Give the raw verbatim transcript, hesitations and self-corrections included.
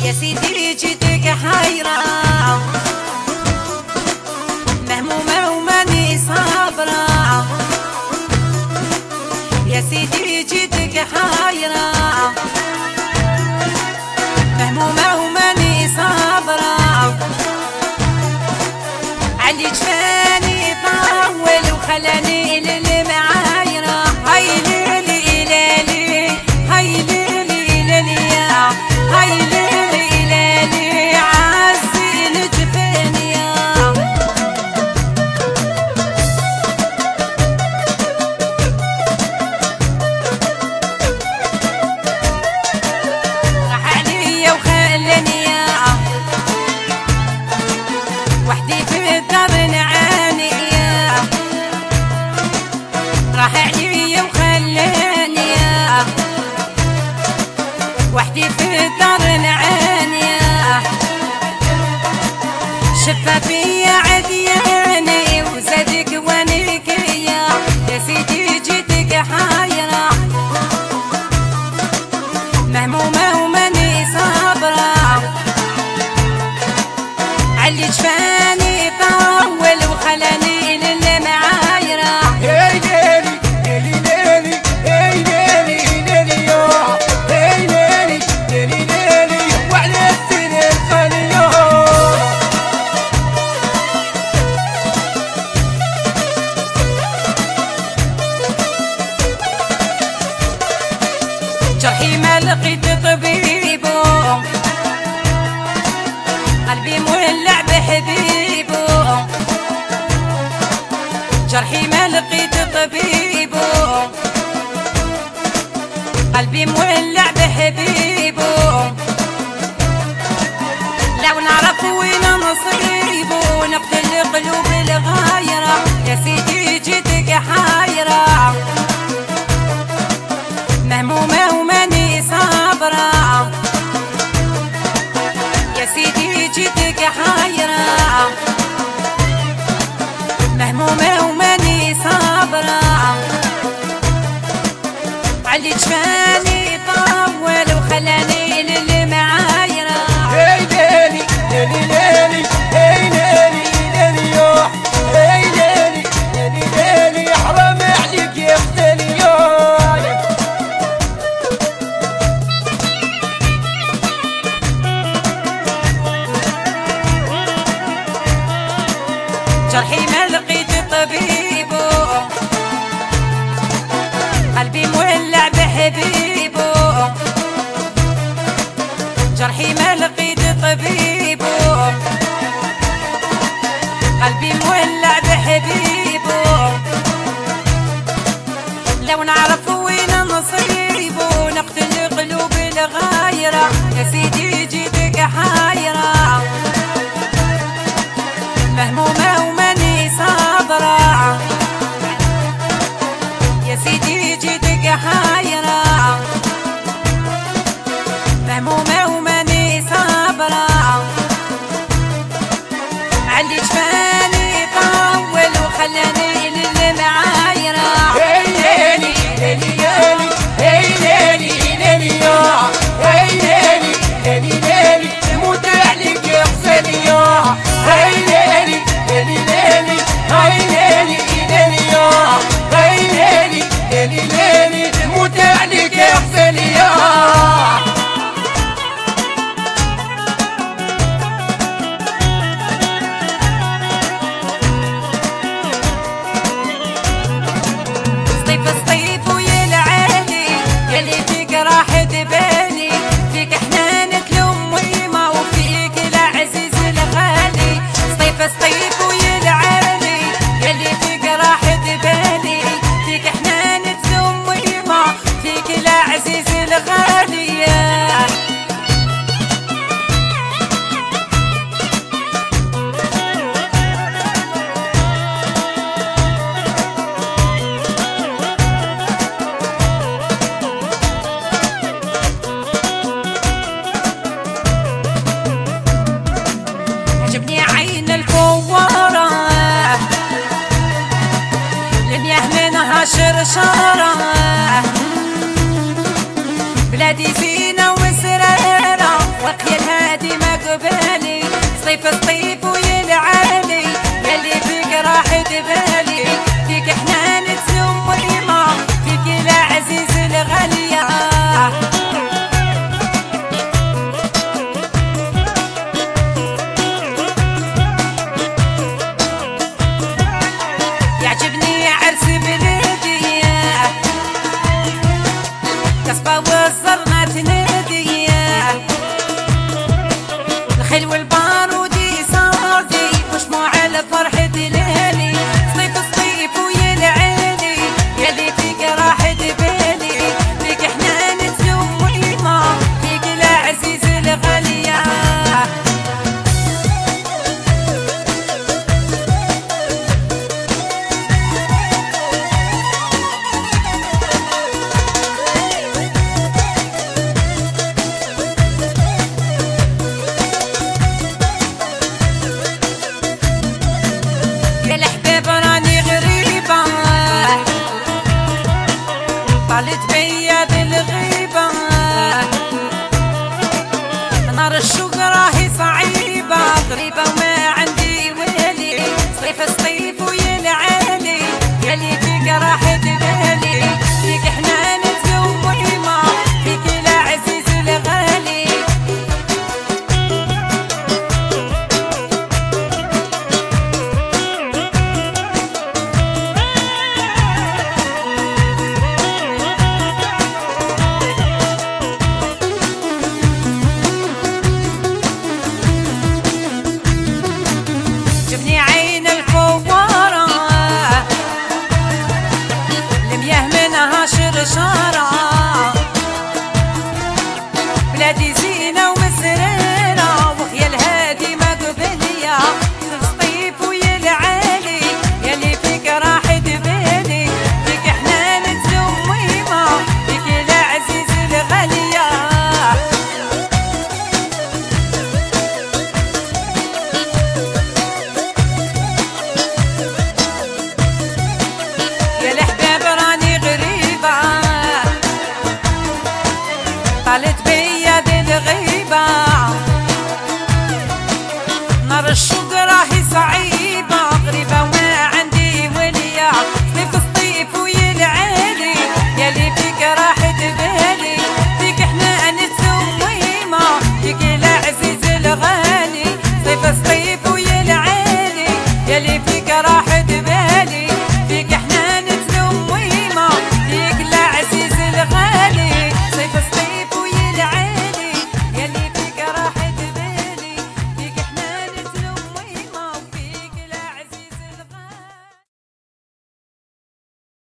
يا سيدي جيتك حيرة مهمومة وماني صابرة، يا سيدي جيتك حيرة مهمومة وماني صابرة، علي جفاني طول وخلاني للمعايرة. هاي ليلي ليلي هاي ليلي ليلي يا هاي ليلي ليلي عزين جفاني يا راح عليا وخلاني يا وحدي في الدار نعاني يا راح عليا وخلاني يا وحدي في الدار نعاني يا شفا فيا عدياني وزادك وانك يا يا سيدي جيتك حايرة مهمومة وماني صابرة، علي جفاني طول وخلاني للمعايرة. هاي ليلي ليلي ليلي هاي ليلي ليلي يا هاي ليلي ليلي ليلي وعلى السنين خالية جرحي ما لقيت طبيبه قلبي مولع بحبيبه، جرحي ما لقيت طبيبه قلبي مولع بحبيبه، لو نعرف وين نصيبه نقتل قلوب الغايرة. يا سيدي جيتك حايرة مهمومة وماني صابرة، يا سيدي جيتك حايرة مهمومة وماني صابرة، علي جفاني طول وخلاني للمعايرة. هاي ليلي ليلي ليلي هاي ليلي ليلي يا هاي ليلي ليلي ليلي حرام عليك يا ختالي يا جرحي ما لقيت طبيبه قلبي مولع بحبيبه، جرحي ما لقيت طبيبه قلبي مولع بحبيبه، لو نعرف وين نصيبه نقتل قلوب الغايرة. يا سيدي جيتك حايرة مهمومة وماني صابرة، يا سيدي جيتك حايرة مهمومة وماني صابرة، علي جفاني طول وخلاني للمعايرة. هاي ليلي ليلي ليلي هاي ليلي ليلي يا هاي ليلي ليلي ليلي موت عليك يا حسيني يا هاي ليلي ليلي ليلي هاي ليلي ليلي يا هاي ليلي ليلي ليلي موت عليك يا حسيني يا صيف الصيف ويا العالي يلي فيك راح تبالي، فيك حنانة الأم ويما وفيك العزيز الغالي. صيف الصيف ويا العالي يلي فيك راح تبالي، فيك حنانة الأم ويما فيك العزيز الغالي. عجبني عين الفوارة للياه منها شرشارة، بلادي زينة وسرارة وقيلها قبالي، صيف الصيف ويلعالي يلي فيك راحة بالي، فيك حنان تسوم وإيما، فيك العزيز الغالية. يعجبني عرس بلادي كسبة والزرنة تنادي، الخيل والبارودي صاردي وشموع الفرح دلالي، صيف الصيف ويلعالي يلي فيك راحة بالي، فيك حنان تزوم وإيما، فيك العزيز الغالية. طالت بيا بالغيبة نار الشوق راهي صعيبة، غريبة وما عندي ويلي، صيف الصيف ويلعالي يلي فيك راحة بالي، فيك حنان تزوم وإيما، فيك العزيز الغالي. جبني عين الفوارة المياه منها شرشارة، بلادي زينة ومسرارة وخيال هادي ما قبلية، الصيف ويلعالي يلي فيك راحة بالي، فيك حنان تزوم وإيما، فيك العزيز الغالية. طالت